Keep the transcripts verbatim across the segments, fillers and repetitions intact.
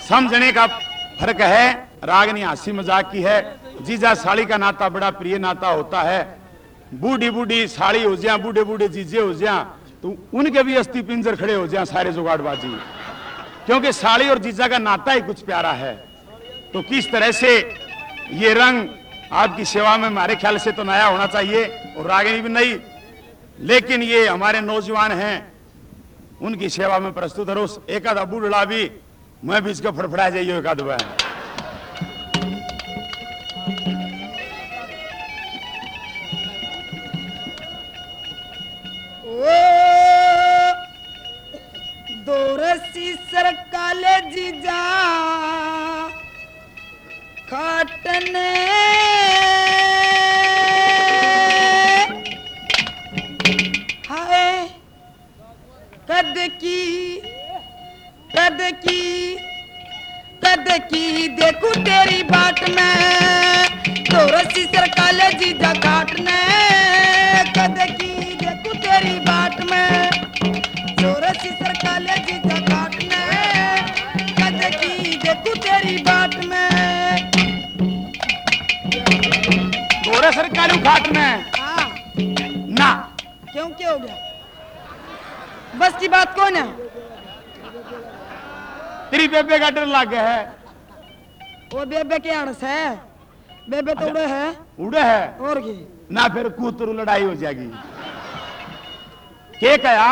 समझने का फर्क है। रागनी हंसी मजाक की है। जीजा साली का नाता बड़ा प्रिय नाता होता है। बूढ़ी बूढ़ी साली हो जाए, बूढ़े बूढ़े जीजे हो जाए, तो उनके भी अस्थि पिंजर खड़े हो जाए सारे जुगाड़बाजी, क्योंकि साली और जीजा का नाता ही कुछ प्यारा है। तो किस तरह से ये रंग आपकी सेवा में हमारे ख्याल से तो नया होना चाहिए, और रागिनी भी नहीं, लेकिन ये हमारे नौजवान हैं, उनकी सेवा में प्रस्तुत करो। एक आधा बूढ़ा भी मैं भी इसको फड़फड़ा जाइए एक आधा दो रस्सी सर काले जीजा खाटने हाय कद की कद की कद की देखू तेरी बाट में दो रस्सी सर काले जीजा खाटने कद की देखू तेरी बाट में दो रस्सी सर काले जीजा खाटने कद की देखू तेरी बाट में दोरे सरकारी उखाट में हाँ ना क्यों क्या हो गया? बस की बात कौन है? तेरी बेबे का डर लग गया है। वो बेबे के अड़स है, बेबे तो उड़े है। उड़े है और की ना, फिर कूतरू लड़ाई हो जाएगी। के कया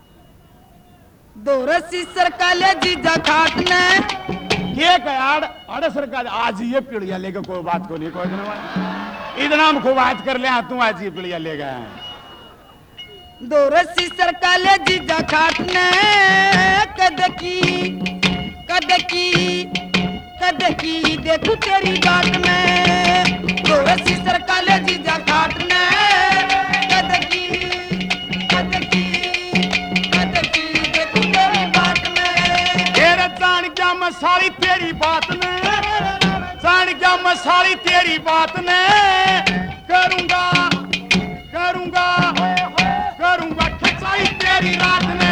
दो रस्सी सर काले जीजा खाटने के कया अरे सरकार आज ये पीढ़िया लेके कोई बात को नहीं, कोई दिन इतना हम खूब आज कर ले, तू आज ये पीढ़िया ले गए। दो रस्सी सर काले जीजा खाटने कद की कद की कद की देखू तेरी बाट में दो रस्सी सर काले जीजा खाटने कद की कद की कद की देखू तेरी बाट में तेरे जान क्या मसाली तेरी बात ने, जान क्या मसाली तेरी बात ने, करूंगा करूंगा करूंगा खिंचाई तेरी रात में।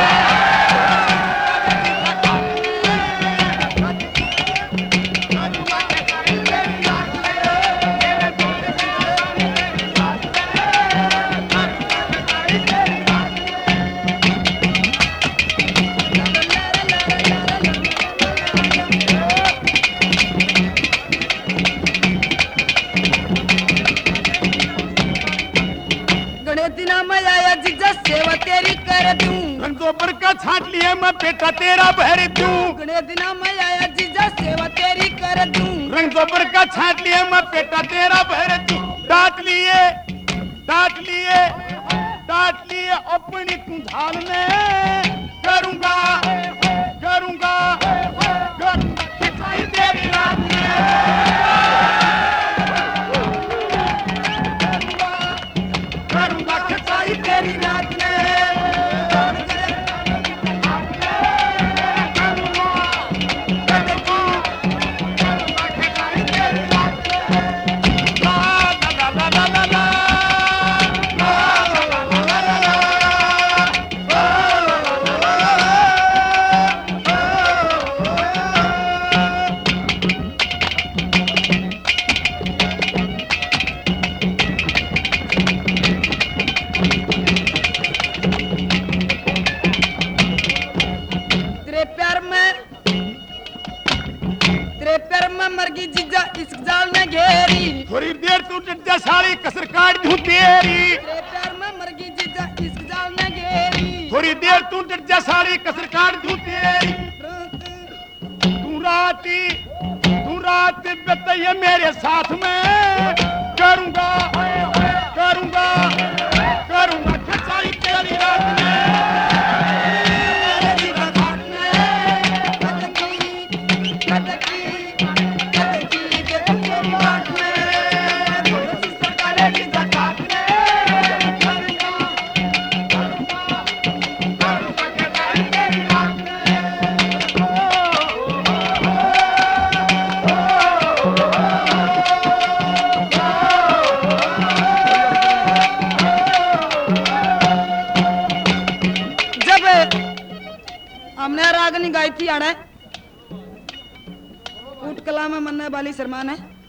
सेवा तेरी कर दूं रंगोबर का छाट लिए मैं बेटा तेरा भर दूं। गणे दिना मैं आया जीजा सेवा तेरी कर दूं रंगोबर का छाट लिए मैं बेटा तेरा भर दूं। डांट लिए डांट लिए डांट लिए अपनी तू झाल में करूंगा करूंगा करूंगा खिंचाई तेरी रात में। करूंगा खिंचाई तेरी रात में। थोड़ी देर तू टिड्डा साली कसर काट दूं तेरी। तेरे प्यार में मर गई जीजा इस जाल में घेरी। थोड़ी देर तू टिड्डा साली कसर काट दूं तेरी। तू राती तू रात बिताइए मेरे साथ में करूंगा करूंगा करूंगा खिंचाई तेरी रात में। हमने रागनी गाई थी आड़े कूट कला में मन्ने वाली शर्मा ने